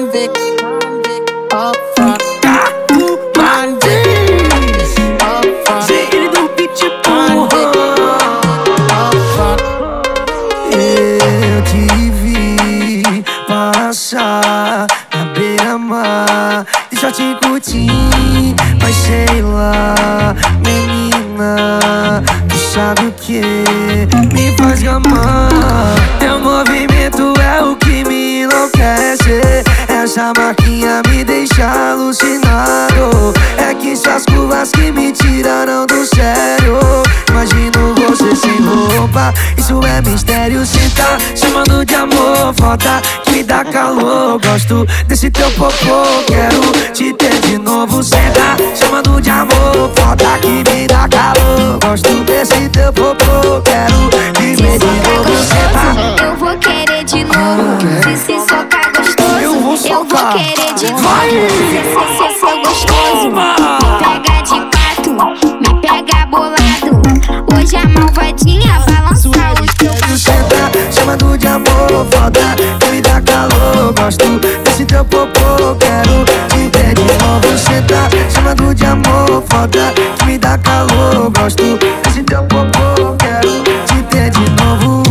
Vic, up front. Segredo do Pitbull. Eu te vi passar na beira-mar de short curtir, mas sei lá, menina, tu sabe o que me faz gamar. Teu movimento é o que me enlouquece. Essa marquinha me deixa alucinado. É que suas curvas que me tiraram do sério. Imagino você sem roupa, isso é mistério. Cê tá chamando de amor, falta que me dá calor. Gosto desse teu popô, quero te ter de novo. Cê tá chamando de amor, falta que me dá calor. Gosto desse teu popô, quero te ver de novo. Cê tá... Eu vou querer de novo. Se socar gostoso, eu vou socar. Querer de novo. Vai! Se seu gostoso, me pega de pato, me pega bolado. Hoje a malvadinha balança os teus. Cê tá chamando de amor, foda que me dá calor. Gosto desse teu popô, quero te ver de novo. Cê tá chamando de amor, foda que me dá calor. Gosto desse teu popô, quero te ver de novo.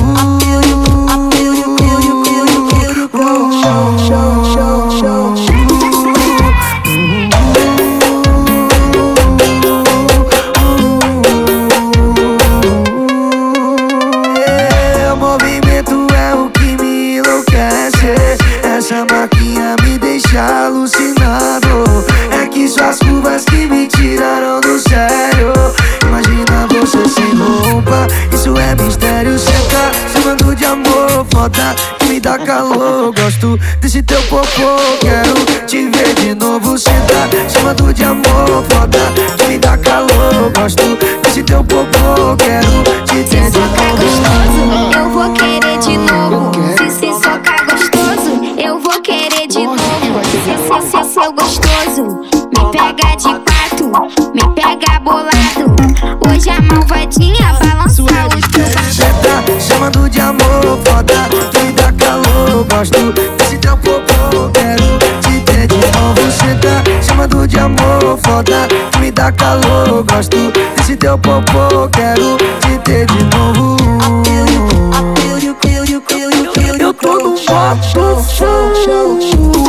Essa marquinha me deixa alucinado. É que suas curvas que me tiraram do sério. Imagina você sem roupa, isso é mistério. Cê tá chamando de amor, foda que me dá calor. Gosto desse teu popô, quero te ver de novo. Cê tá chamando de amor, foda que me dá calor. Gosto desse teu popô, quero te ver de novo. Eu vou querer de novo. Se socar gostoso, eu vou querer de novo. Se seu gostoso, me pega de pato, me pega bolado. Hoje a malvadinha balança os teus. Cê tá chamando de amor, foda que me dá calor. Gosto desse teu popô, quero te ter de novo. Cê tá chamando de amor, foda que me dá calor. Gosto desse teu popô, quero te ter de novo. Eu tô no modo show.